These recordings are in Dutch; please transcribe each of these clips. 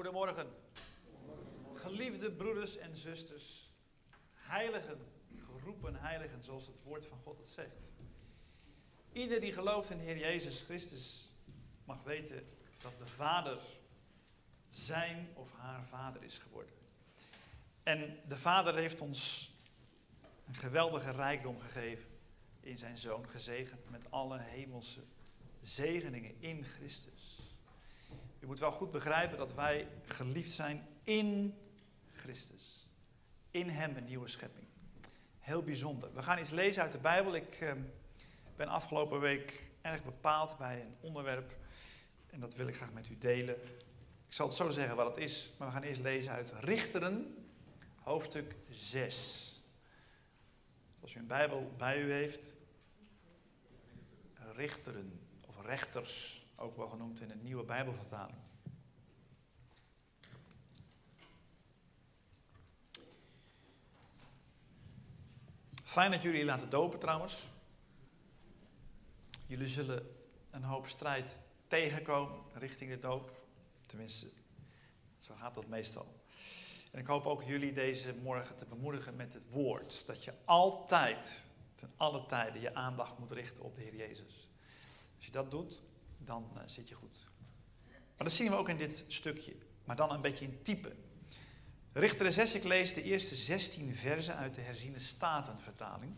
Goedemorgen. Geliefde broeders en zusters, heiligen, geroepen heiligen, zoals het woord van God het zegt. Ieder die gelooft in de Heer Jezus Christus mag weten dat de Vader zijn of haar vader is geworden. En de Vader heeft ons een geweldige rijkdom gegeven in zijn Zoon, gezegend met alle hemelse zegeningen in Christus. U moet wel goed begrijpen dat wij geliefd zijn in Christus. In hem een nieuwe schepping. Heel bijzonder. We gaan iets lezen uit de Bijbel. Ik ben afgelopen week erg bepaald bij een onderwerp. En dat wil ik graag met u delen. Ik zal het zo zeggen wat het is. Maar we gaan eerst lezen uit Richteren, hoofdstuk 6. Als u een Bijbel bij u heeft. Richteren of rechters. Ook wel genoemd in een nieuwe Bijbelvertaling. Fijn dat jullie laten dopen trouwens. Jullie zullen een hoop strijd tegenkomen richting de doop. Tenminste, zo gaat dat meestal. En ik hoop ook jullie deze morgen te bemoedigen met het woord. Dat je altijd, ten alle tijden, je aandacht moet richten op de Heer Jezus. Als je dat doet, dan zit je goed. Maar dat zien we ook in dit stukje. Maar dan een beetje in type. Richteren 6, ik lees de eerste 16 verzen uit de herziene Statenvertaling.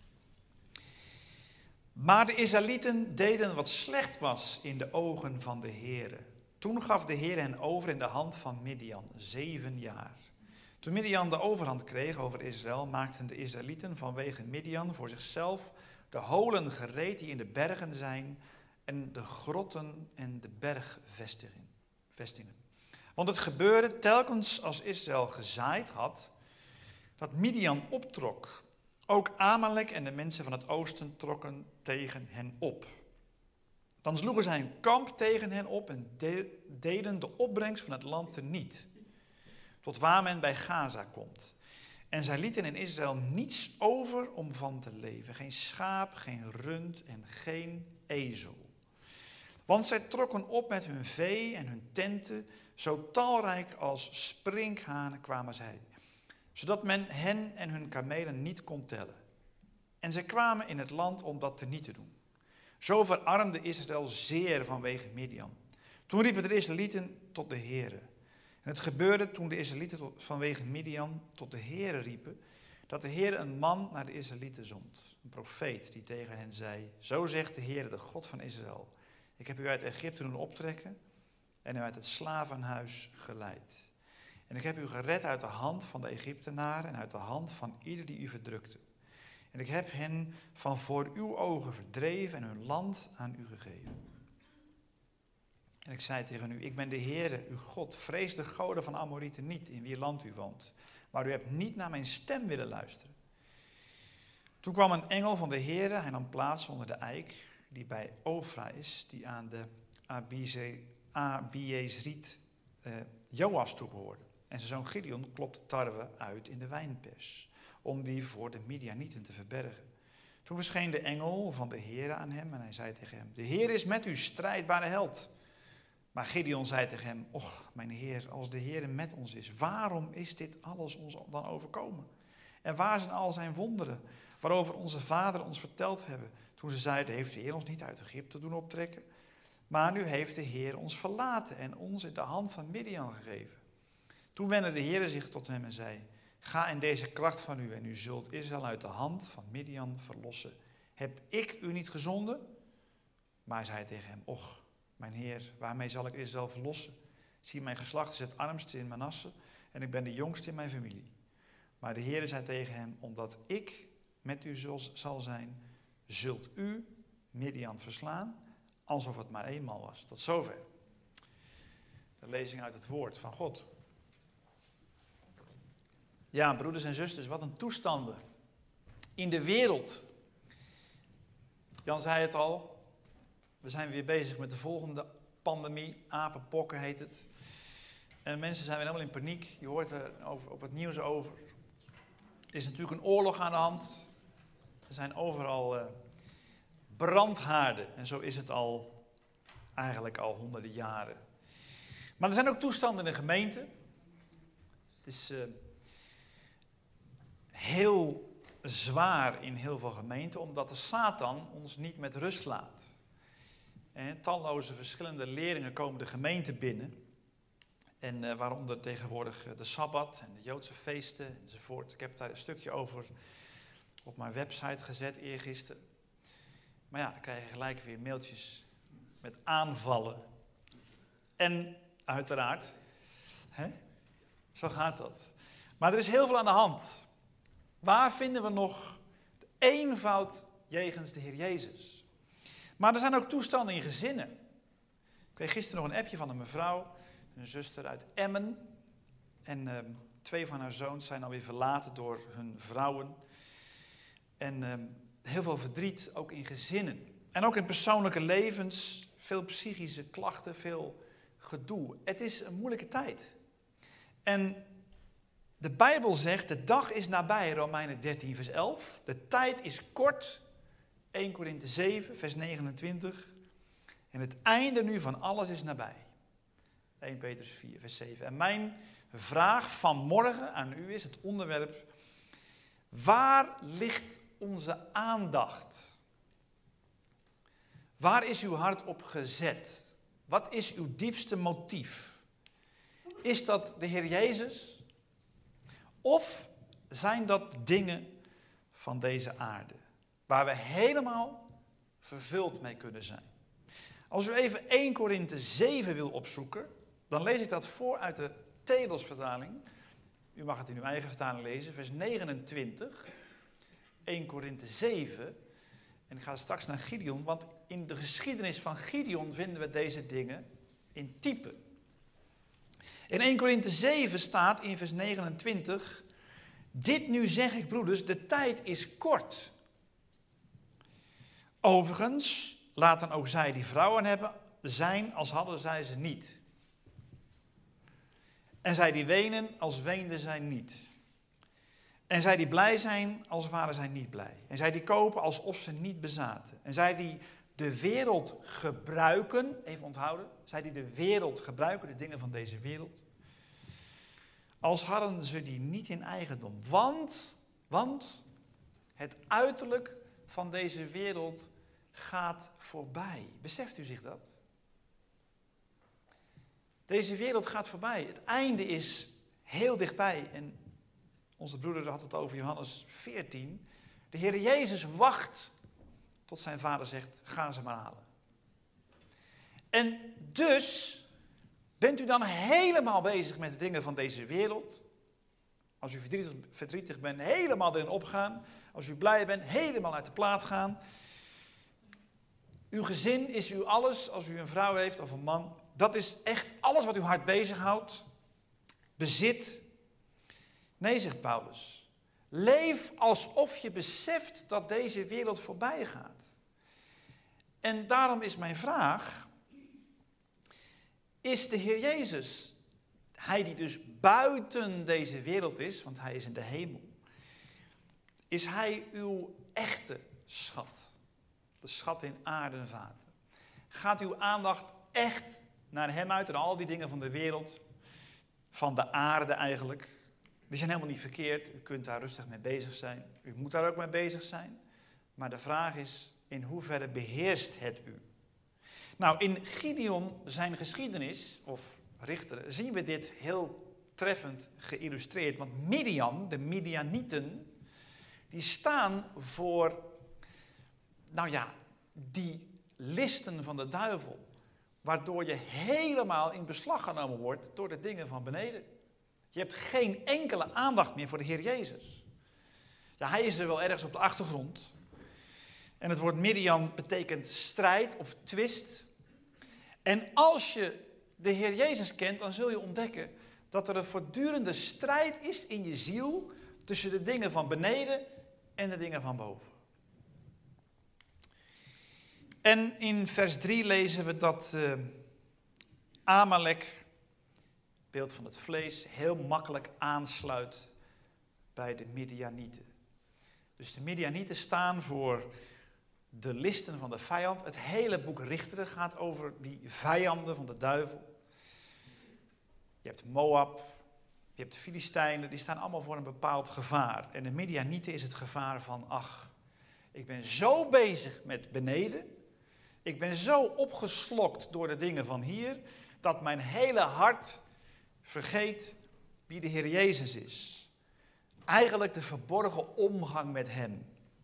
Maar de Israëlieten deden wat slecht was in de ogen van de Heere. Toen gaf de Heer hen over in de hand van Midian, 7 jaar. Toen Midian de overhand kreeg over Israël, maakten de Israëlieten vanwege Midian voor zichzelf de holen gereed die in de bergen zijn en de grotten en de bergvestingen. Want het gebeurde telkens als Israël gezaaid had, dat Midian optrok. Ook Amalek en de mensen van het oosten trokken tegen hen op. Dan sloegen zij een kamp tegen hen op en deden de opbrengst van het land teniet, tot waar men bij Gaza komt. En zij lieten in Israël niets over om van te leven. Geen schaap, geen rund en geen ezel. Want zij trokken op met hun vee en hun tenten, zo talrijk als sprinkhanen kwamen zij, zodat men hen en hun kamelen niet kon tellen. En zij kwamen in het land om dat teniet te doen. Zo verarmde Israël zeer vanwege Midian. Toen riepen de Israëlieten tot de Heere. En het gebeurde toen de Israëlieten vanwege Midian tot de Heere riepen, dat de Heere een man naar de Israëlieten zond, een profeet die tegen hen zei: Zo zegt de Heere, de God van Israël: Ik heb u uit Egypte doen optrekken en u uit het slavenhuis geleid. En ik heb u gered uit de hand van de Egyptenaren en uit de hand van ieder die u verdrukte. En ik heb hen van voor uw ogen verdreven en hun land aan u gegeven. En ik zei tegen u: Ik ben de Heere, uw God. Vrees de goden van Amorieten niet, in wie land u woont. Maar u hebt niet naar mijn stem willen luisteren. Toen kwam een engel van de Heere, hij nam plaats onder de eik, die bij Ofra is, die aan de Abiezriet Joas toebehoorde. En zijn zoon Gideon klopte tarwe uit in de wijnpers, om die voor de Midianieten te verbergen. Toen verscheen de engel van de Heere aan hem en hij zei tegen hem: De Heer is met u, strijdbare held. Maar Gideon zei tegen hem: Och, mijn Heer, als de Heer met ons is, waarom is dit alles ons dan overkomen? En waar zijn al zijn wonderen, waarover onze vader ons verteld hebben, toen ze zeiden: Heeft de Heer ons niet uit Egypte doen optrekken? Maar nu heeft de Heer ons verlaten en ons in de hand van Midian gegeven. Toen wendde de Heer zich tot hem en zei: Ga in deze kracht van u en u zult Israël uit de hand van Midian verlossen. Heb ik u niet gezonden? Maar hij zei tegen hem: Och, mijn Heer, waarmee zal ik Israël verlossen? Zie, mijn geslacht is het armste in Manasse en ik ben de jongste in mijn familie. Maar de Heer zei tegen hem: Omdat ik met u zal zijn, zult u Midian verslaan, alsof het maar eenmaal was. Tot zover. De lezing uit het woord van God. Ja, broeders en zusters, wat een toestanden in de wereld. Jan zei het al, we zijn weer bezig met de volgende pandemie, apenpokken heet het. En mensen zijn weer helemaal in paniek, je hoort er op het nieuws over. Er is natuurlijk een oorlog aan de hand, er zijn overal brandhaarden en zo is het eigenlijk al honderden jaren. Maar er zijn ook toestanden in de gemeente. Het is heel zwaar in heel veel gemeenten, omdat de Satan ons niet met rust laat. En talloze verschillende leerlingen komen de gemeente binnen. En waaronder tegenwoordig de Sabbat en de Joodse feesten enzovoort. Ik heb daar een stukje over op mijn website gezet eergisteren. Maar ja, dan krijg je gelijk weer mailtjes met aanvallen. En uiteraard, zo gaat dat. Maar er is heel veel aan de hand. Waar vinden we nog de eenvoud jegens de Heer Jezus? Maar er zijn ook toestanden in gezinnen. Ik kreeg gisteren nog een appje van een mevrouw, een zuster uit Emmen. En 2 van haar zoons zijn alweer verlaten door hun vrouwen. En heel veel verdriet, ook in gezinnen. En ook in persoonlijke levens, veel psychische klachten, veel gedoe. Het is een moeilijke tijd. En de Bijbel zegt, de dag is nabij, Romeinen 13 vers 11. De tijd is kort, 1 Korinthe 7 vers 29. En het einde nu van alles is nabij. 1 Petrus 4 vers 7. En mijn vraag vanmorgen aan u is het onderwerp, waar ligt onze aandacht? Waar is uw hart op gezet? Wat is uw diepste motief? Is dat de Heer Jezus? Of zijn dat dingen van deze aarde? Waar we helemaal vervuld mee kunnen zijn. Als u even 1 Korinthe 7 wil opzoeken, dan lees ik dat voor uit de Telos-vertaling. U mag het in uw eigen vertaling lezen, vers 29. 1 Korinthe 7. En ik ga straks naar Gideon, want in de geschiedenis van Gideon vinden we deze dingen in type. In 1 Korinthe 7 staat in vers 29, dit nu zeg ik broeders, de tijd is kort. Overigens, laten ook zij die vrouwen hebben zijn als hadden zij ze niet. En zij die wenen als weenden zij niet. En zij die blij zijn als waren zij niet blij. En zij die kopen alsof ze niet bezaten. En zij die de wereld gebruiken, even onthouden, zij die de wereld gebruiken, de dingen van deze wereld, als hadden ze die niet in eigendom. Want het uiterlijk van deze wereld gaat voorbij. Beseft u zich dat? Deze wereld gaat voorbij. Het einde is heel dichtbij. En onze broeder had het over Johannes 14. De Heer Jezus wacht tot zijn vader zegt, ga ze maar halen. En dus bent u dan helemaal bezig met de dingen van deze wereld. Als u verdrietig bent, helemaal erin opgaan. Als u blij bent, helemaal uit de plaat gaan. Uw gezin is uw alles, als u een vrouw heeft of een man. Dat is echt alles wat uw hart bezighoudt. Bezit. Nee, zegt Paulus. Leef alsof je beseft dat deze wereld voorbij gaat. En daarom is mijn vraag, is de Heer Jezus, hij die dus buiten deze wereld is, want hij is in de hemel, is hij uw echte schat? De schat in aarde en vaten. Gaat uw aandacht echt naar hem uit en al die dingen van de wereld, van de aarde eigenlijk? Die zijn helemaal niet verkeerd, u kunt daar rustig mee bezig zijn. U moet daar ook mee bezig zijn. Maar de vraag is, in hoeverre beheerst het u? Nou, in Gideon zijn geschiedenis, of richteren, zien we dit heel treffend geïllustreerd. Want Midian, de Midianieten, die staan voor, die listen van de duivel. Waardoor je helemaal in beslag genomen wordt door de dingen van beneden. Je hebt geen enkele aandacht meer voor de Heer Jezus. Ja, hij is er wel ergens op de achtergrond. En het woord Midian betekent strijd of twist. En als je de Heer Jezus kent, dan zul je ontdekken dat er een voortdurende strijd is in je ziel tussen de dingen van beneden en de dingen van boven. En in vers 3 lezen we dat Amalek, beeld van het vlees, heel makkelijk aansluit bij de Midianieten. Dus de Midianieten staan voor de listen van de vijand. Het hele boek Richteren gaat over die vijanden van de duivel. Je hebt Moab, je hebt de Filistijnen, die staan allemaal voor een bepaald gevaar. En de Midianieten is het gevaar van, ach, ik ben zo bezig met beneden, ik ben zo opgeslokt door de dingen van hier, dat mijn hele hart vergeet wie de Heer Jezus is. Eigenlijk de verborgen omgang met hem.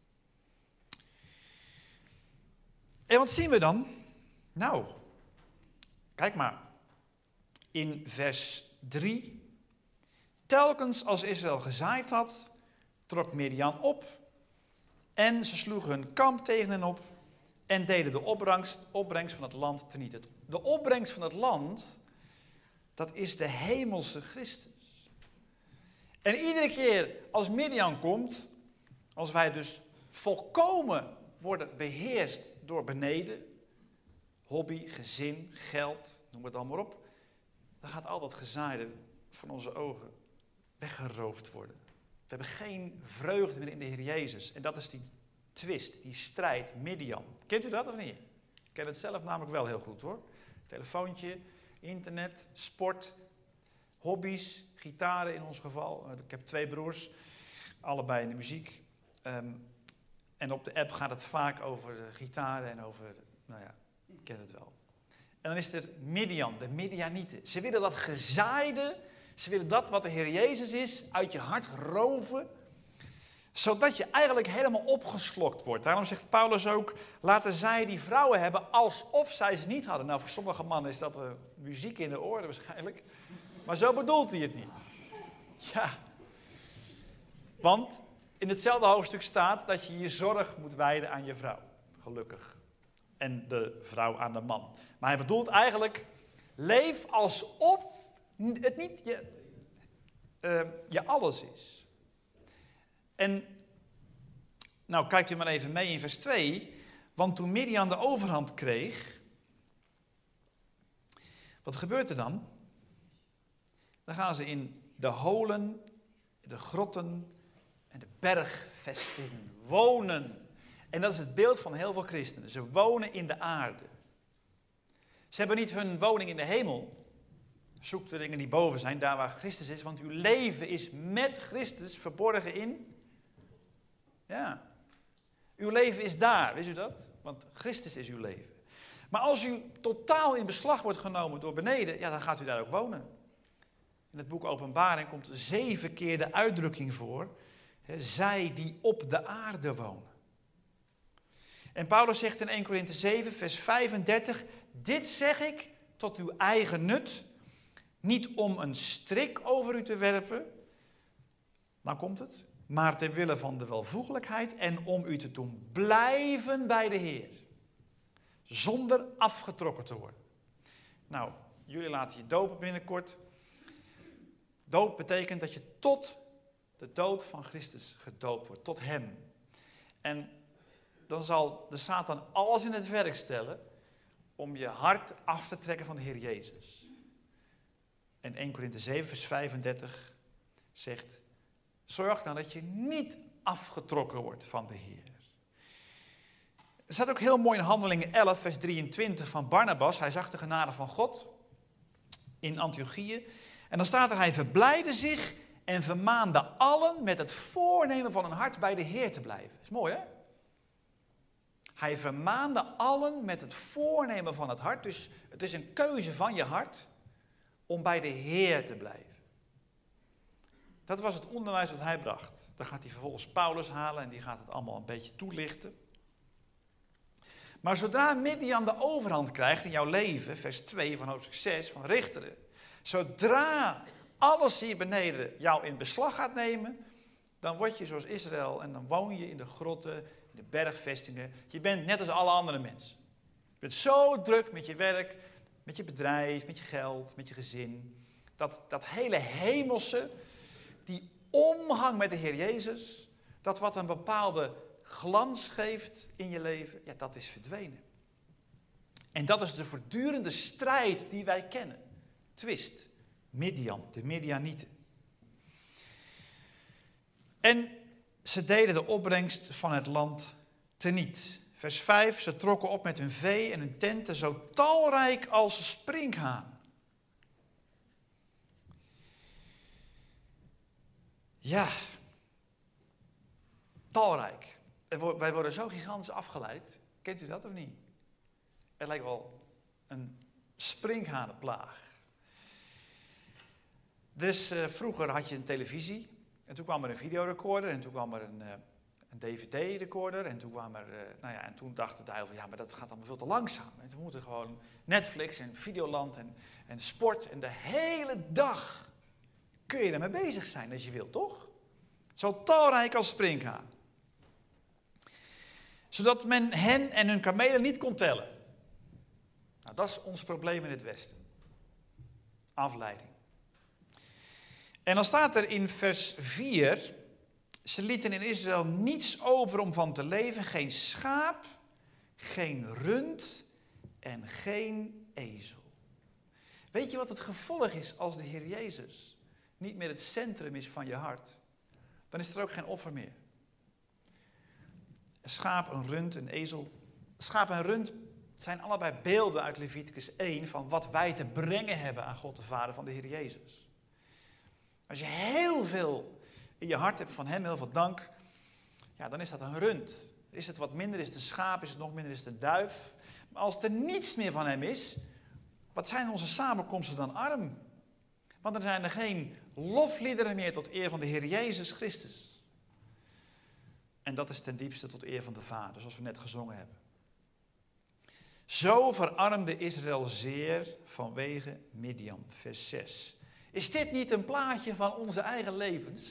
En wat zien we dan? Nou, kijk maar. In vers 3. Telkens als Israël gezaaid had, trok Midian op. En ze sloegen hun kamp tegen hen op. En deden de opbrengst van het land teniet. De opbrengst van het land, dat is de hemelse Christus. En iedere keer als Midian komt, als wij dus volkomen worden beheerst door beneden, hobby, gezin, geld, noem het allemaal op, dan gaat al dat gezaaide van onze ogen weggeroofd worden. We hebben geen vreugde meer in de Heer Jezus. En dat is die twist, die strijd, Midian. Kent u dat of niet? Ik ken het zelf namelijk wel heel goed hoor. Telefoontje, internet, sport, hobby's, gitaren in ons geval. Ik heb 2 broers, allebei in de muziek. En op de app gaat het vaak over de gitaren en over, nou ja, je kent het wel. En dan is er Midian, de Midianieten. Ze willen dat gezaaide, ze willen dat wat de Heer Jezus is, uit je hart roven, zodat je eigenlijk helemaal opgeslokt wordt. Daarom zegt Paulus ook, laten zij die vrouwen hebben alsof zij ze niet hadden. Nou, voor sommige mannen is dat muziek in de oren waarschijnlijk. Maar zo bedoelt hij het niet. Ja. Want in hetzelfde hoofdstuk staat dat je je zorg moet wijden aan je vrouw. Gelukkig. En de vrouw aan de man. Maar hij bedoelt eigenlijk, leef alsof het niet je alles is. En, nou kijkt u maar even mee in vers 2. Want toen Midian de overhand kreeg, wat gebeurt er dan? Dan gaan ze in de holen, de grotten en de bergvestingen wonen. En dat is het beeld van heel veel christenen. Ze wonen in de aarde. Ze hebben niet hun woning in de hemel. Zoek de dingen die boven zijn, daar waar Christus is. Want uw leven is met Christus verborgen in. Ja. Uw leven is daar, wist u dat? Want Christus is uw leven. Maar als u totaal in beslag wordt genomen door beneden, ja, dan gaat u daar ook wonen. In het boek Openbaring komt 7 keer de uitdrukking voor. Zij die op de aarde wonen. En Paulus zegt in 1 Korinthe 7, vers 35. Dit zeg ik tot uw eigen nut. Niet om een strik over u te werpen. Dan komt het. Maar ter wille van de welvoegelijkheid. En om u te doen blijven bij de Heer. Zonder afgetrokken te worden. Nou, jullie laten je dopen binnenkort. Doop betekent dat je tot de dood van Christus gedoopt wordt. Tot hem. En dan zal de Satan alles in het werk stellen om je hart af te trekken van de Heer Jezus. En 1 Korinthe 7 vers 35 zegt, zorg dan dat je niet afgetrokken wordt van de Heer. Er staat ook heel mooi in Handelingen 11 vers 23 van Barnabas. Hij zag de genade van God in Antiochië. En dan staat er, hij verblijde zich en vermaande allen met het voornemen van hun hart bij de Heer te blijven. Dat is mooi hè? Hij vermaande allen met het voornemen van het hart. Dus het is een keuze van je hart om bij de Heer te blijven. Dat was het onderwijs wat hij bracht. Dan gaat hij vervolgens Paulus halen en die gaat het allemaal een beetje toelichten. Maar zodra Midian de overhand krijgt in jouw leven, vers 2 van hoofdstuk 6 van Richteren. Zodra alles hier beneden jou in beslag gaat nemen, dan word je zoals Israël en dan woon je in de grotten, in de bergvestingen. Je bent net als alle andere mensen. Je bent zo druk met je werk, met je bedrijf, met je geld, met je gezin. Dat hele hemelse, die omgang met de Heer Jezus, dat wat een bepaalde glans geeft in je leven, ja, dat is verdwenen. En dat is de voortdurende strijd die wij kennen. Twist, Midian, de Midianieten. En ze deden de opbrengst van het land teniet. Vers 5, ze trokken op met hun vee en hun tenten zo talrijk als sprinkhaan. Ja, talrijk. Wij worden zo gigantisch afgeleid. Kent u dat of niet? Het lijkt wel een sprinkhanenplaag. Dus vroeger had je een televisie. En toen kwam er een videorecorder. En toen kwam er een DVD-recorder. En toen kwam er, en toen dacht het eigenlijk van, ja, maar dat gaat allemaal veel te langzaam. En toen moeten gewoon Netflix en Videoland en sport. En de hele dag kun je ermee bezig zijn als je wilt, toch? Zo talrijk als sprinkhaan. Zodat men hen en hun kamelen niet kon tellen. Nou, dat is ons probleem in het Westen. Afleiding. En dan staat er in vers 4... Ze lieten in Israël niets over om van te leven. Geen schaap, geen rund en geen ezel. Weet je wat het gevolg is als de Heer Jezus niet meer het centrum is van je hart? Dan is er ook geen offer meer. Een schaap, een rund, een ezel. Schaap en rund zijn allebei beelden uit Leviticus 1 van wat wij te brengen hebben aan God de Vader van de Heer Jezus. Als je heel veel in je hart hebt van hem, heel veel dank, ja, dan is dat een rund. Is het wat minder, is het een schaap, is het nog minder, is het een duif. Maar als er niets meer van hem is, wat zijn onze samenkomsten dan arm? Want er zijn er geen lofliederen meer tot eer van de Heer Jezus Christus. En dat is ten diepste tot eer van de Vader, zoals we net gezongen hebben. Zo verarmde Israël zeer vanwege Midian, vers 6. Is dit niet een plaatje van onze eigen levens?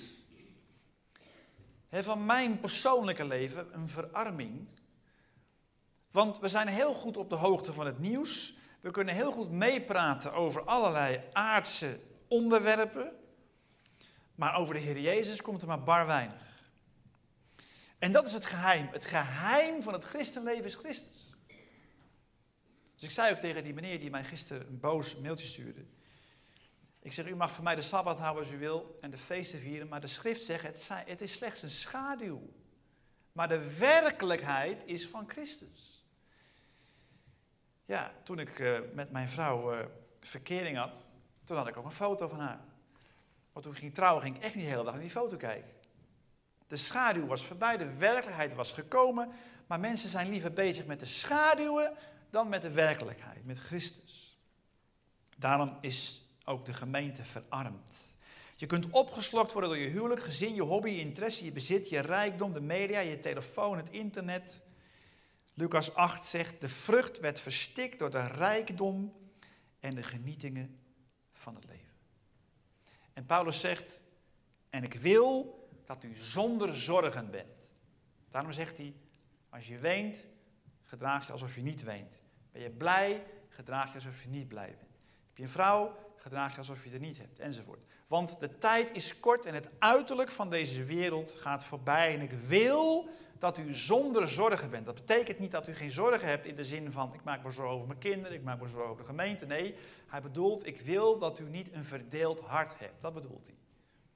Van mijn persoonlijke leven, een verarming. Want we zijn heel goed op de hoogte van het nieuws. We kunnen heel goed meepraten over allerlei aardse onderwerpen. Maar over de Heer Jezus komt er maar bar weinig. En dat is het geheim. Het geheim van het christenleven is Christus. Dus ik zei ook tegen die meneer die mij gisteren een boos mailtje stuurde. Ik zeg, u mag voor mij de Sabbat houden als u wil en de feesten vieren. Maar de schrift zegt, het is slechts een schaduw. Maar de werkelijkheid is van Christus. Ja, toen ik met mijn vrouw verkering had, toen had ik ook een foto van haar. Want toen ik ging trouwen, ging ik echt niet de hele dag naar die foto kijken. De schaduw was voorbij, de werkelijkheid was gekomen. Maar mensen zijn liever bezig met de schaduwen dan met de werkelijkheid, met Christus. Daarom is ook de gemeente verarmd. Je kunt opgeslokt worden door je huwelijk, gezin, je hobby, je interesse, je bezit, je rijkdom, de media, je telefoon, het internet. Lucas 8 zegt, de vrucht werd verstikt door de rijkdom en de genietingen van het leven. En Paulus zegt, en ik wil dat u zonder zorgen bent. Daarom zegt hij, als je weent, gedraag je alsof je niet weent. Ben je blij, gedraag je alsof je niet blij bent. Heb je een vrouw, gedraag je alsof je er niet hebt, enzovoort. Want de tijd is kort en het uiterlijk van deze wereld gaat voorbij. En ik wil dat u zonder zorgen bent. Dat betekent niet dat u geen zorgen hebt in de zin van, ik maak me zorgen over mijn kinderen, ik maak me zorgen over de gemeente. Nee, hij bedoelt, ik wil dat u niet een verdeeld hart hebt. Dat bedoelt hij.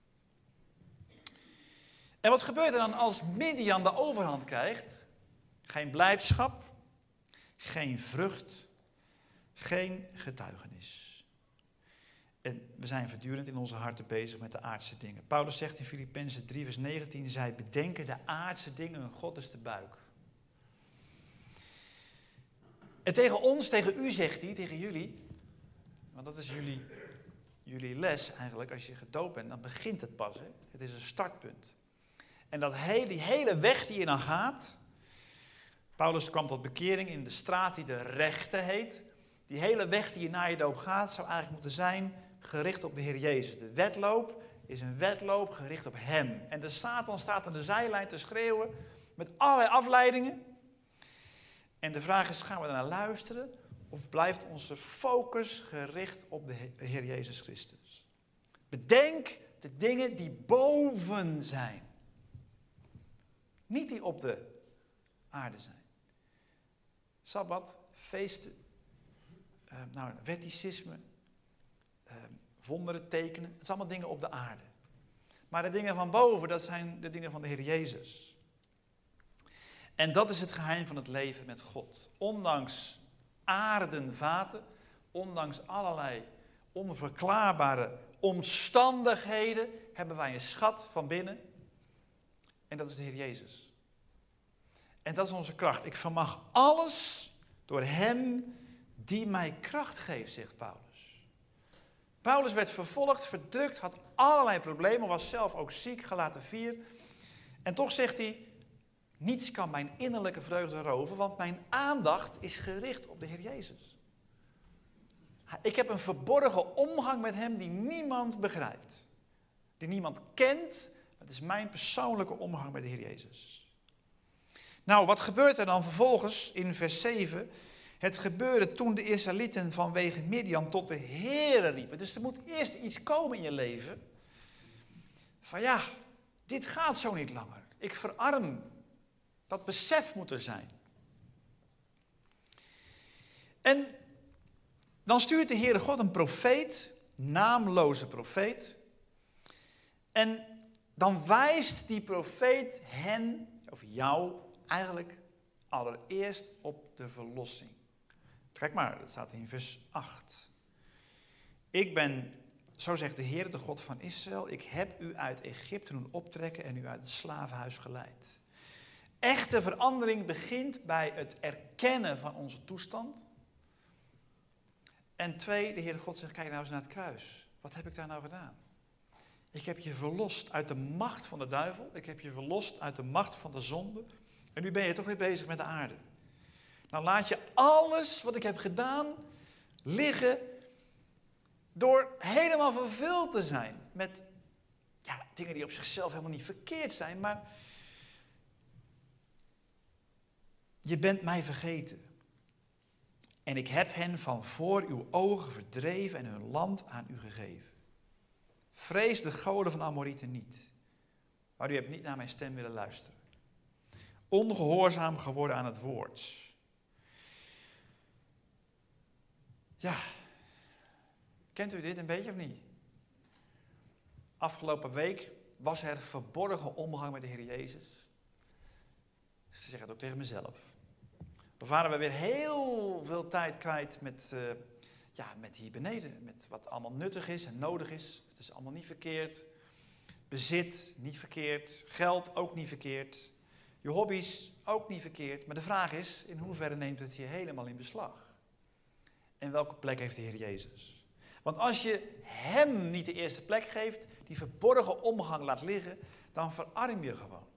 En wat gebeurt er dan als Midian de overhand krijgt? Geen blijdschap, geen vrucht, geen getuigenis. En we zijn voortdurend in onze harten bezig met de aardse dingen. Paulus zegt in Filippenzen 3 vers 19, zij bedenken de aardse dingen, hun God is de buik. En tegen ons, tegen u zegt hij, tegen jullie, want dat is jullie les eigenlijk, als je gedoopt bent, dan begint het pas. Hè? Het is een startpunt. En die hele weg die je dan gaat, Paulus kwam tot bekering in de straat die de rechte heet. Die hele weg die je na je doop gaat, zou eigenlijk moeten zijn gericht op de Heer Jezus. De wedloop is een wedloop gericht op Hem. En de Satan staat aan de zijlijn te schreeuwen met allerlei afleidingen. En de vraag is, gaan we naar luisteren of blijft onze focus gericht op de Heer Jezus Christus? Bedenk de dingen die boven zijn. Niet die op de aarde zijn. Sabbat, feesten, wetticisme, wonderen, tekenen. Het zijn allemaal dingen op de aarde. Maar de dingen van boven, dat zijn de dingen van de Heer Jezus. En dat is het geheim van het leven met God. Ondanks aardenvaten, ondanks allerlei onverklaarbare omstandigheden, hebben wij een schat van binnen. En dat is de Heer Jezus. En dat is onze kracht. Ik vermag alles door hem die mij kracht geeft, zegt Paulus. Paulus werd vervolgd, verdrukt, had allerlei problemen, was zelf ook ziek, Galaten 4. En toch zegt hij, niets kan mijn innerlijke vreugde roven, want mijn aandacht is gericht op de Heer Jezus. Ik heb een verborgen omgang met hem die niemand begrijpt. Die niemand kent. Het is mijn persoonlijke omgang met de Heer Jezus. Nou, wat gebeurt er dan vervolgens in vers 7? Het gebeurde toen de Israëlieten vanwege Midian tot de Heere riepen. Dus er moet eerst iets komen in je leven. Van ja, dit gaat zo niet langer. Ik verarm. Dat besef moet er zijn. En dan stuurt de Heere God een profeet, naamloze profeet. En dan wijst die profeet hen, of jou eigenlijk, allereerst op de verlossing. Kijk maar, dat staat in vers 8. Ik ben, zo zegt de Heer, de God van Israël, ik heb u uit Egypte doen optrekken en u uit het slavenhuis geleid. Echte verandering begint bij het erkennen van onze toestand. En 2, de Heere God zegt, kijk nou eens naar het kruis. Wat heb ik daar nou gedaan? Ik heb je verlost uit de macht van de duivel. Ik heb je verlost uit de macht van de zonde. En nu ben je toch weer bezig met de aarde. Nou laat je alles wat ik heb gedaan liggen door helemaal vervuld te zijn met dingen die op zichzelf helemaal niet verkeerd zijn, maar je bent mij vergeten. En ik heb hen van voor uw ogen verdreven en hun land aan u gegeven. Vrees de goden van Amorieten niet, maar u hebt niet naar mijn stem willen luisteren. Ongehoorzaam geworden aan het woord. Ja, kent u dit een beetje of niet? Afgelopen week was er verborgen omgang met de Heer Jezus. Ze zeggen het ook tegen mezelf. Dan waren we weer heel veel tijd kwijt met hier beneden. Met wat allemaal nuttig is en nodig is. Het is allemaal niet verkeerd. Bezit, niet verkeerd. Geld, ook niet verkeerd. Je hobby's, ook niet verkeerd. Maar de vraag is, in hoeverre neemt het je helemaal in beslag? En welke plek heeft de Heer Jezus? Want als je hem niet de eerste plek geeft, die verborgen omgang laat liggen, dan verarm je gewoon.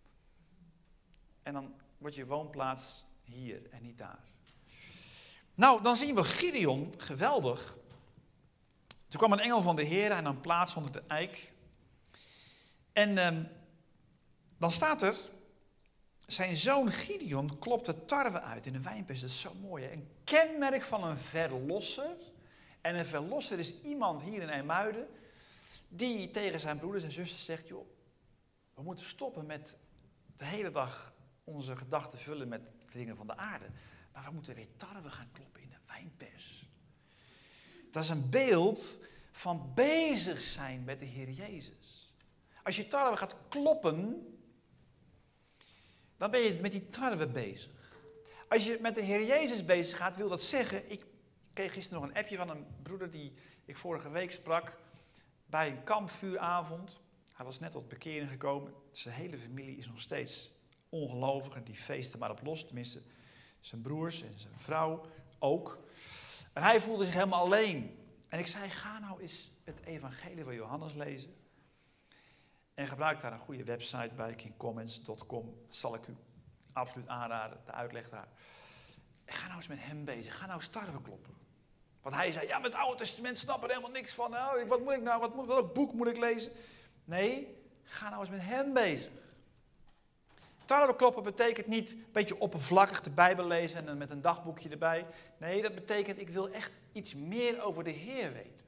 En dan wordt je woonplaats hier en niet daar. Nou, dan zien we Gideon, geweldig. Toen kwam een engel van de Heer en nam plaats onder de eik. En dan staat er, zijn zoon Gideon klopte tarwe uit in een wijnpers. Dat is zo mooi, hè? Een kenmerk van een verlosser. En een verlosser is iemand hier in IJmuiden die tegen zijn broeders en zusters zegt, joh, we moeten stoppen met de hele dag onze gedachten vullen met de dingen van de aarde. Maar we moeten weer tarwe gaan kloppen in de wijnpers. Dat is een beeld van bezig zijn met de Heer Jezus. Als je tarwe gaat kloppen, dan ben je met die tarwe bezig. Als je met de Heer Jezus bezig gaat, wil dat zeggen, ik kreeg gisteren nog een appje van een broeder die ik vorige week sprak bij een kampvuuravond. Hij was net tot bekering gekomen. Zijn hele familie is nog steeds ongelovig en die feesten maar op los. Tenminste, zijn broers en zijn vrouw ook. En hij voelde zich helemaal alleen. En ik zei, ga nou eens het evangelie van Johannes lezen. En gebruik daar een goede website bij, kingcomments.com. Zal ik u absoluut aanraden, de uitleg daar. En ga nou eens met hem bezig. Ga nou eens tarwe kloppen. Want hij zei, ja, met het Oude Testament snap er helemaal niks van. Nou, wat moet ik nou, welk boek moet ik lezen? Nee, ga nou eens met hem bezig. Tarwe kloppen betekent niet een beetje oppervlakkig de Bijbel lezen en met een dagboekje erbij. Nee, dat betekent, ik wil echt iets meer over de Heer weten.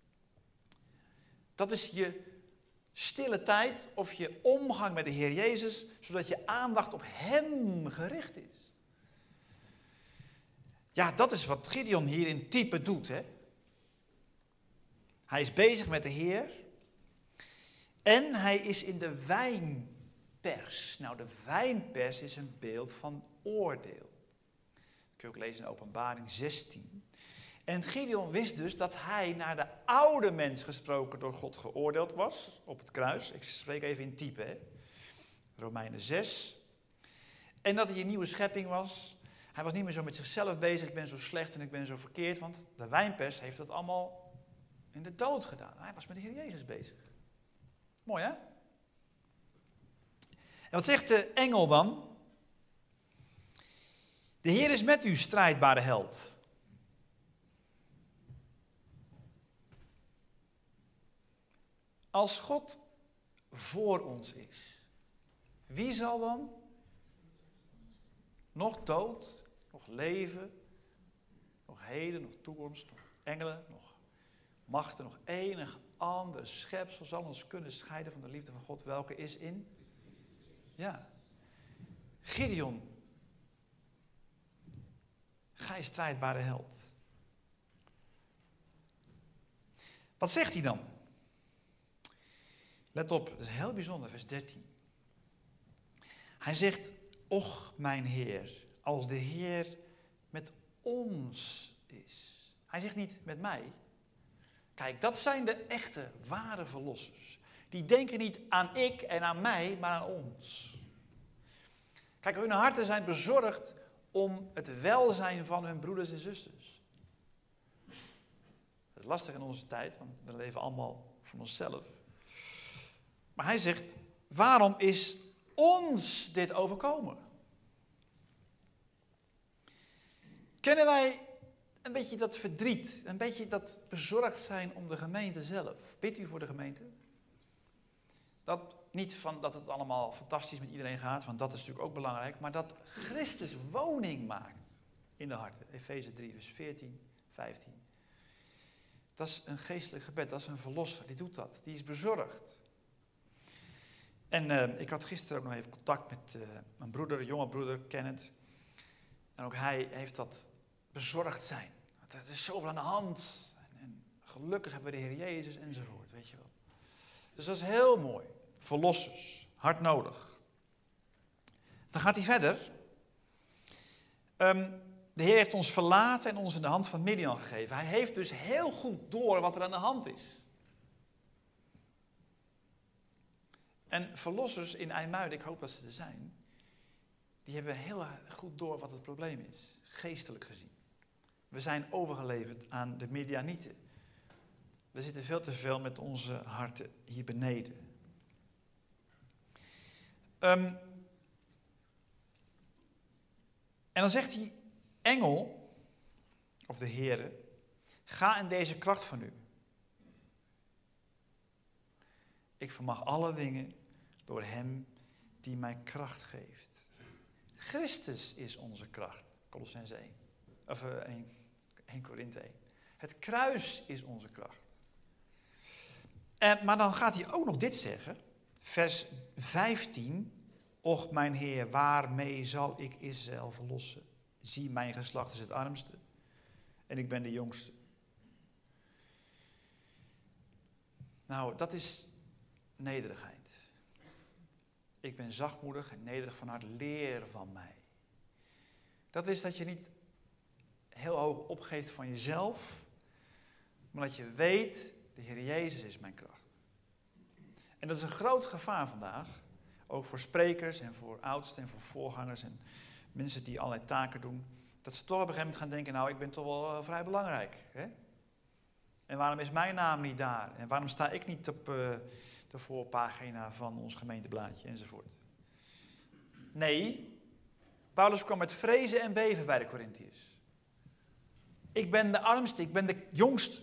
Dat is je stille tijd of je omgang met de Heer Jezus, zodat je aandacht op hem gericht is. Ja, dat is wat Gideon hier in type doet, hè. Hij is bezig met de Heer en hij is in de wijnpers. Nou, de wijnpers is een beeld van oordeel. Dat kun je ook lezen in Openbaring 16. En Gideon wist dus dat hij naar de oude mens gesproken door God geoordeeld was op het kruis. Ik spreek even in type, hè. Romeinen 6. En dat hij een nieuwe schepping was. Hij was niet meer zo met zichzelf bezig. Ik ben zo slecht en ik ben zo verkeerd. Want de wijnpers heeft dat allemaal in de dood gedaan. Hij was met de Heer Jezus bezig. Mooi, hè? En wat zegt de engel dan? De Heer is met u, strijdbare held. Als God voor ons is, wie zal dan nog dood, nog leven, nog heden, nog toekomst, nog engelen, nog machten, nog enig ander schepsel zal ons kunnen scheiden van de liefde van God, welke is in? Ja. Gideon, gij strijdbare held. Wat zegt hij dan? Let op, dat is heel bijzonder, vers 13. Hij zegt, och mijn Heer, als de Heer met ons is. Hij zegt niet met mij. Kijk, dat zijn de echte, ware verlossers. Die denken niet aan ik en aan mij, maar aan ons. Kijk, hun harten zijn bezorgd om het welzijn van hun broeders en zusters. Dat is lastig in onze tijd, want we leven allemaal voor onszelf. Maar hij zegt, waarom is ons dit overkomen? Kennen wij een beetje dat verdriet, een beetje dat bezorgd zijn om de gemeente zelf? Bidt u voor de gemeente? Dat niet van dat het allemaal fantastisch met iedereen gaat, want dat is natuurlijk ook belangrijk, maar dat Christus woning maakt in de harten. Efeze 3, vers 14, 15. Dat is een geestelijk gebed, dat is een verlosser, die doet dat, die is bezorgd. En ik had gisteren ook nog even contact met mijn broeder, een jonge broeder, Kenneth. En ook hij heeft dat bezorgd zijn. Er is zoveel aan de hand. En gelukkig hebben we de Heer Jezus enzovoort, weet je wel. Dus dat is heel mooi. Verlossers, hard nodig. Dan gaat hij verder. De Heer heeft ons verlaten en ons in de hand van Midian gegeven. Hij heeft dus heel goed door wat er aan de hand is. En verlossers in IJmuiden, ik hoop dat ze er zijn, die hebben heel goed door wat het probleem is, geestelijk gezien. We zijn overgeleverd aan de Midianieten. We zitten veel te veel met onze harten hier beneden. En dan zegt die engel, of de Heere, ga in deze kracht van u. Ik vermag alle dingen door hem die mij kracht geeft. Christus is onze kracht. Kolossenzen 1. Of 1 Korinthe 1. Het kruis is onze kracht. Maar dan gaat hij ook nog dit zeggen. Vers 15. Och mijn Heer, waarmee zal ik Israël verlossen? Zie, mijn geslacht is het armste. En ik ben de jongste. Nou, dat is nederigheid. Ik ben zachtmoedig en nederig van hart, leer van mij. Dat is dat je niet heel hoog opgeeft van jezelf, maar dat je weet, de Heer Jezus is mijn kracht. En dat is een groot gevaar vandaag, ook voor sprekers en voor oudsten en voor voorgangers en mensen die allerlei taken doen, dat ze toch op een gegeven moment gaan denken, nou, ik ben toch wel vrij belangrijk. Hè? En waarom is mijn naam niet daar? En waarom sta ik niet op de voorpagina van ons gemeenteblaadje enzovoort? Nee, Paulus kwam met vrezen en beven bij de Korintiërs. Ik ben de armste, ik ben de jongste.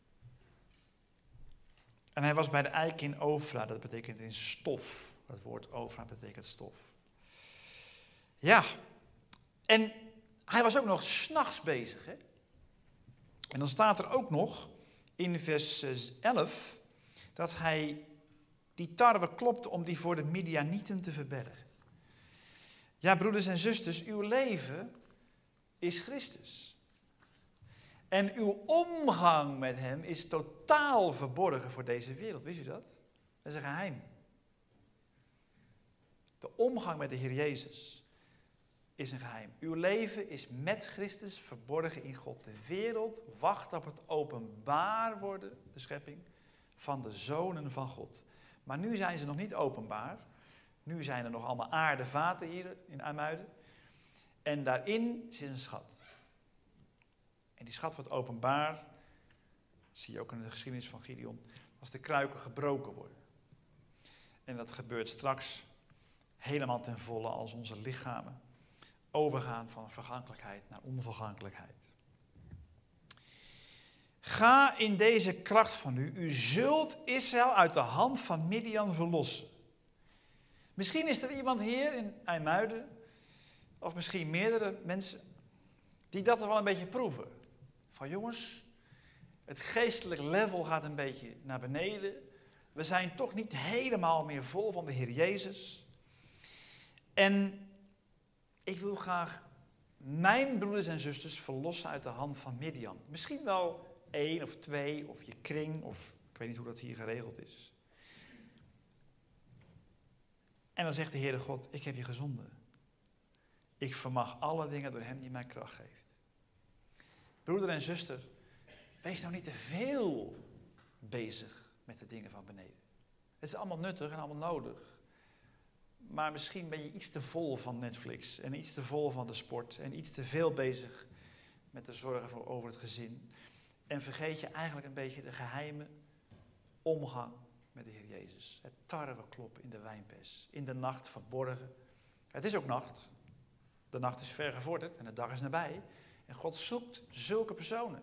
En hij was bij de eik in Ofra, dat betekent in stof. Het woord Ofra betekent stof. Ja, en hij was ook nog 's nachts bezig. Hè? En dan staat er ook nog in vers 11 dat hij die tarwe klopte om die voor de Midianieten te verbergen. Ja, broeders en zusters, uw leven is Christus. En uw omgang met hem is totaal verborgen voor deze wereld. Wist u dat? Dat is een geheim. De omgang met de Heer Jezus. is een geheim. Uw leven is met Christus verborgen in God. De wereld wacht op het openbaar worden, de schepping, van de zonen van God. Maar nu zijn ze nog niet openbaar. Nu zijn er nog allemaal aardevaten hier in IJmuiden. En daarin zit een schat. En die schat wordt openbaar, zie je ook in de geschiedenis van Gideon, als de kruiken gebroken worden. En dat gebeurt straks helemaal ten volle als onze lichamen overgaan van vergankelijkheid naar onvergankelijkheid. Ga in deze kracht van u. U zult Israël uit de hand van Midian verlossen. Misschien is er iemand hier in IJmuiden, of misschien meerdere mensen, die dat er wel een beetje proeven. Van jongens, het geestelijk level gaat een beetje naar beneden. We zijn toch niet helemaal meer vol van de Heer Jezus. En ik wil graag mijn broeders en zusters verlossen uit de hand van Midian. Misschien wel 1 of 2 of je kring, of ik weet niet hoe dat hier geregeld is. En dan zegt de Heere God, ik heb je gezonden. Ik vermag alle dingen door hem die mij kracht geeft. Broeder en zuster, wees nou niet te veel bezig met de dingen van beneden. Het is allemaal nuttig en allemaal nodig. Maar misschien ben je iets te vol van Netflix en iets te vol van de sport en iets te veel bezig met de zorgen over het gezin. En vergeet je eigenlijk een beetje de geheime omgang met de Heer Jezus. Het tarweklop in de wijnpers, in de nacht verborgen. Het is ook nacht. De nacht is ver gevorderd en de dag is nabij. En God zoekt zulke personen.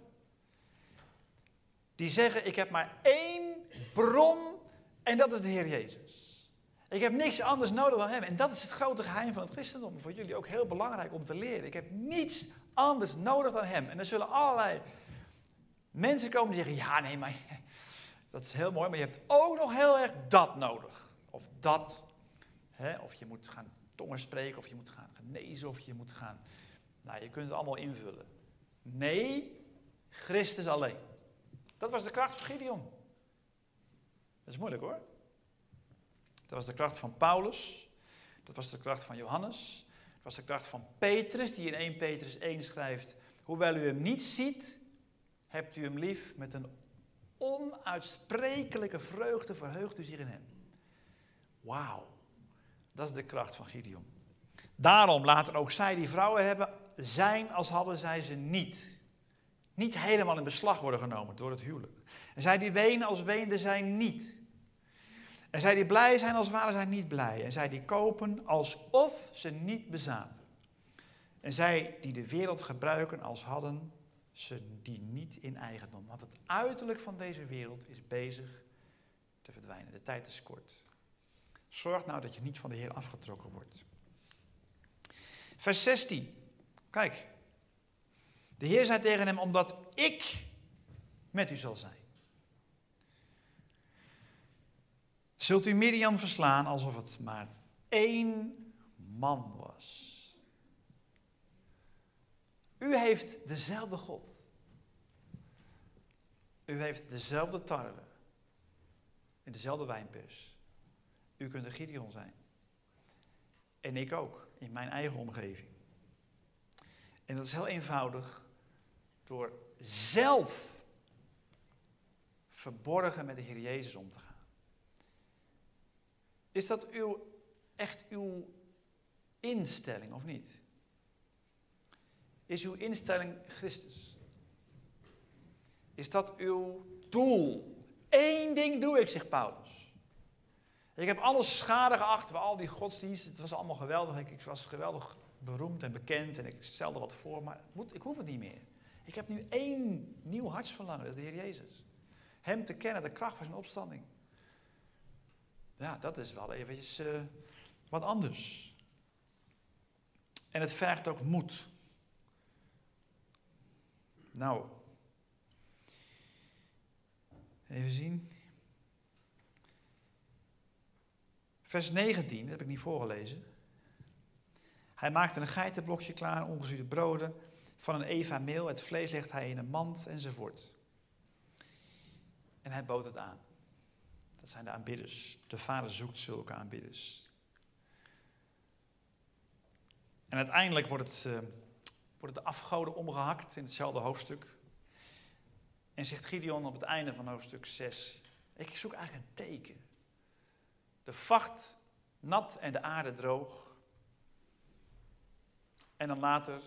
Die zeggen, ik heb maar 1 bron en dat is de Heer Jezus. Ik heb niks anders nodig dan hem. En dat is het grote geheim van het christendom. Voor jullie ook heel belangrijk om te leren. Ik heb niets anders nodig dan hem. En er zullen allerlei mensen komen die zeggen, ja nee, maar dat is heel mooi, maar je hebt ook nog heel erg dat nodig. Of dat. Of je moet gaan tongen spreken, of je moet gaan genezen, of je moet gaan... Nou, je kunt het allemaal invullen. Nee, Christus alleen. Dat was de kracht van Gideon. Dat is moeilijk hoor. Dat was de kracht van Paulus. Dat was de kracht van Johannes. Dat was de kracht van Petrus, die in 1 Petrus 1 schrijft... Hoewel u hem niet ziet, hebt u hem lief. Met een onuitsprekelijke vreugde verheugt u zich in hem. Wauw. Dat is de kracht van Gideon. Daarom laten ook zij die vrouwen hebben zijn als hadden zij ze niet. Niet helemaal in beslag worden genomen door het huwelijk. En zij die wenen als weenden zij niet. En zij die blij zijn als waren zij niet blij. En zij die kopen alsof ze niet bezaten. En zij die de wereld gebruiken als hadden ze die niet in eigendom. Want het uiterlijk van deze wereld is bezig te verdwijnen. De tijd is kort. Zorg nou dat je niet van de Heer afgetrokken wordt. Vers 16. Kijk. De Heer zei tegen hem, omdat ik met u zal zijn. Zult u Midian verslaan alsof het maar 1 man was. U heeft dezelfde God. U heeft dezelfde tarwe. In dezelfde wijnpers. U kunt een Gideon zijn. En ik ook, in mijn eigen omgeving. En dat is heel eenvoudig. Door zelf verborgen met de Heer Jezus om te gaan. Is dat echt uw instelling of niet? Is uw instelling Christus? Is dat uw doel? 1 ding doe ik, zegt Paulus. Ik heb alles schade geacht bij al die godsdiensten. Het was allemaal geweldig. Ik was geweldig beroemd en bekend en ik stelde wat voor, maar ik hoef het niet meer. Ik heb nu 1 nieuw hartsverlangen, dat is de Heer Jezus. Hem te kennen, de kracht van zijn opstanding. Ja, dat is wel eventjes wat anders. En het vergt ook moed. Nou, even zien. Vers 19, dat heb ik niet voorgelezen. Hij maakte een geitenblokje klaar, ongezuurde broden, van een eva meel. Het vlees legt hij in een mand enzovoort. En hij bood het aan. Dat zijn de aanbidders. De Vader zoekt zulke aanbidders. En En uiteindelijk worden de afgoden omgehakt in hetzelfde hoofdstuk. En zegt Gideon op het einde van hoofdstuk 6, ik zoek eigenlijk een teken. De vacht nat en de aarde droog. En dan later,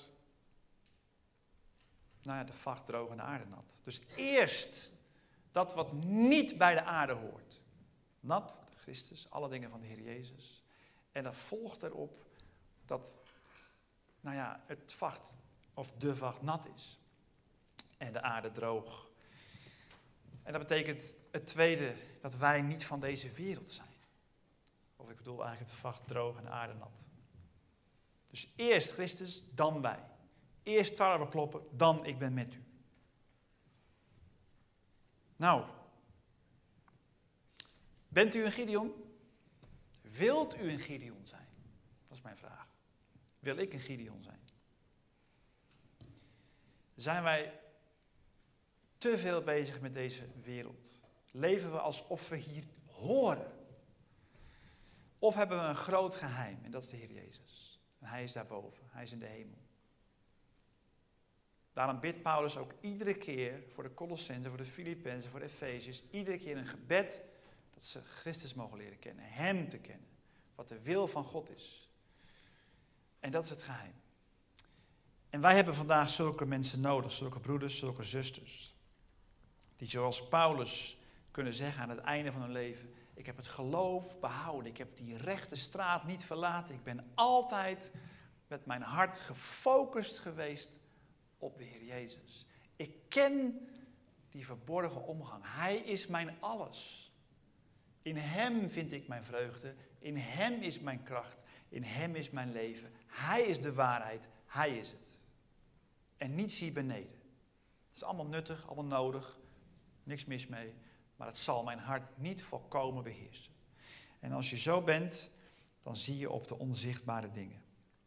de vacht droog en de aarde nat. Dus eerst dat wat niet bij de aarde hoort. Nat, Christus, alle dingen van de Heer Jezus. En dan volgt erop dat, het vacht of de vacht nat is. En de aarde droog. En dat betekent het tweede, dat wij niet van deze wereld zijn. Of ik bedoel eigenlijk het vacht droog en de aarde nat. Dus eerst Christus, dan wij. Eerst tarwe kloppen, dan ik ben met u. Nou, bent u een Gideon? Wilt u een Gideon zijn? Dat is mijn vraag. Wil ik een Gideon zijn? Zijn wij te veel bezig met deze wereld? Leven we alsof we hier horen? Of hebben we een groot geheim en dat is de Heer Jezus? En hij is daarboven, hij is in de hemel. Daarom bidt Paulus ook iedere keer voor de Colossenzen, voor de Filippenzen, voor de Efeziërs, iedere keer een gebed dat ze Christus mogen leren kennen, hem te kennen, wat de wil van God is. En dat is het geheim. En wij hebben vandaag zulke mensen nodig, zulke broeders, zulke zusters, die zoals Paulus kunnen zeggen aan het einde van hun leven, ik heb het geloof behouden, ik heb die rechte straat niet verlaten, ik ben altijd met mijn hart gefocust geweest op de Heer Jezus. Ik ken die verborgen omgang. Hij is mijn alles. In hem vind ik mijn vreugde, in hem is mijn kracht, in hem is mijn leven. Hij is de waarheid, hij is het. En niets hier beneden. Het is allemaal nuttig, allemaal nodig, niks mis mee. Maar het zal mijn hart niet volkomen beheersen. En als je zo bent, dan zie je op de onzichtbare dingen.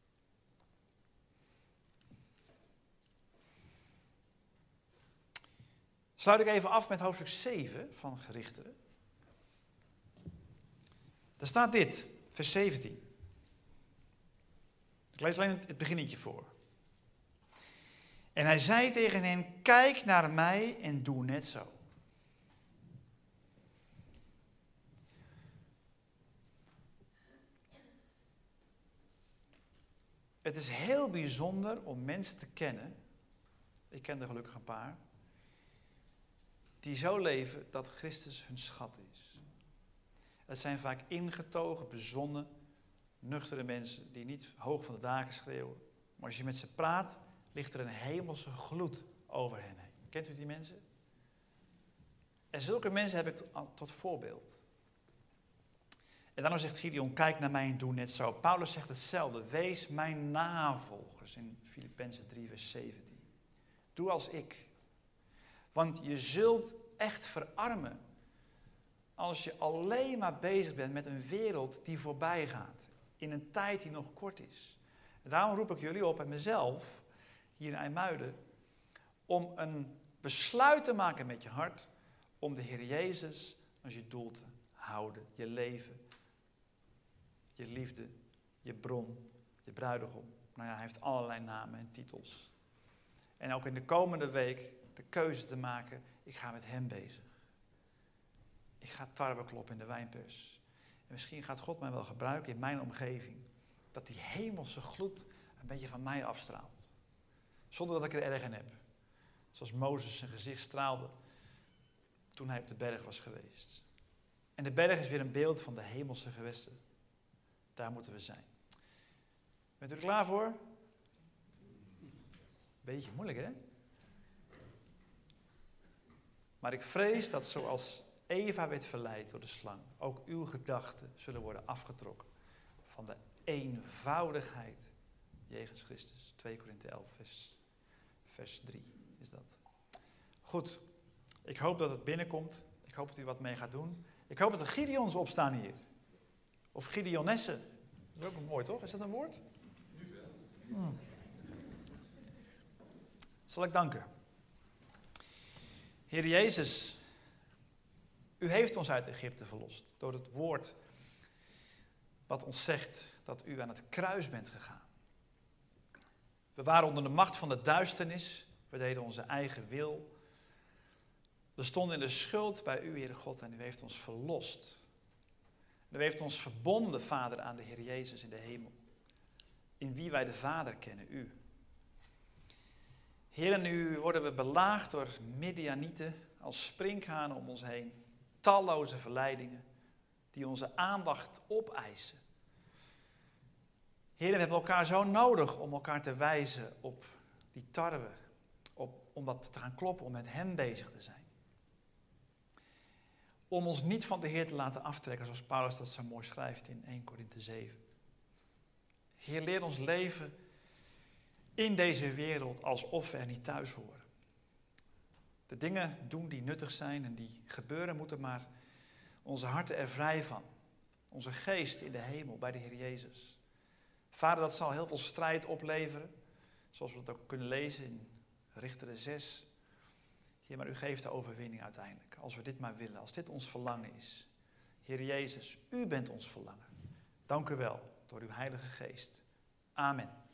Sluit ik even af met hoofdstuk 7 van Gerichten. Daar staat dit, vers 17. Ik lees alleen het beginnetje voor. En hij zei tegen hen, kijk naar mij en doe net zo. Het is heel bijzonder om mensen te kennen, ik ken er gelukkig een paar, die zo leven dat Christus hun schat is. Het zijn vaak ingetogen, bezonnen, nuchtere mensen die niet hoog van de daken schreeuwen. Maar als je met ze praat, ligt er een hemelse gloed over hen heen. Kent u die mensen? En zulke mensen heb ik tot voorbeeld. En daarom zegt Gideon, kijk naar mij en doe net zo. Paulus zegt hetzelfde, wees mijn navolgers in Filippenzen 3 vers 17. Doe als ik. Want je zult echt verarmen als je alleen maar bezig bent met een wereld die voorbij gaat. In een tijd die nog kort is. En daarom roep ik jullie op en mezelf, hier in IJmuiden, om een besluit te maken met je hart om de Heer Jezus als je doel te houden. Je leven, je liefde, je bron, je bruidegom. Hij heeft allerlei namen en titels. En ook in de komende week de keuze te maken, ik ga met hem bezig. Ik ga tarwe kloppen in de wijnpers. En misschien gaat God mij wel gebruiken in mijn omgeving. Dat die hemelse gloed een beetje van mij afstraalt. Zonder dat ik er erg in heb. Zoals Mozes zijn gezicht straalde toen hij op de berg was geweest. En de berg is weer een beeld van de hemelse gewesten. Daar moeten we zijn. Bent u er klaar voor? Beetje moeilijk, hè? Maar ik vrees dat zoals Eva werd verleid door de slang, ook uw gedachten zullen worden afgetrokken van de eenvoudigheid jegens Christus. 2 Korinthe 11, vers 3 is dat. Goed, ik hoop dat het binnenkomt. Ik hoop dat u wat mee gaat doen. Ik hoop dat er Gideons opstaan hier. Of Gideonessen. Dat is ook mooi, toch? Is dat een woord? Nu wel. Zal ik danken. Heer Jezus, u heeft ons uit Egypte verlost door het woord wat ons zegt dat u aan het kruis bent gegaan. We waren onder de macht van de duisternis. We deden onze eigen wil. We stonden in de schuld bij u, Heere God, en u heeft ons verlost. U heeft ons verbonden, Vader, aan de Heer Jezus in de hemel. In wie wij de Vader kennen, u. Heer, nu worden we belaagd door Midianieten als sprinkhanen om ons heen. Talloze verleidingen die onze aandacht opeisen. Heer, we hebben elkaar zo nodig om elkaar te wijzen op die tarwe. Om dat te gaan kloppen, om met hem bezig te zijn. Om ons niet van de Heer te laten aftrekken, zoals Paulus dat zo mooi schrijft in 1 Korinthe 7. Heer, leer ons leven in deze wereld alsof we er niet thuis horen. De dingen doen die nuttig zijn en die gebeuren moeten, maar onze harten er vrij van. Onze geest in de hemel bij de Heer Jezus. Vader, dat zal heel veel strijd opleveren, zoals we dat ook kunnen lezen in Richteren 6. Heer, maar u geeft de overwinning uiteindelijk, als we dit maar willen, als dit ons verlangen is. Heer Jezus, u bent ons verlangen. Dank u wel, door uw Heilige Geest. Amen.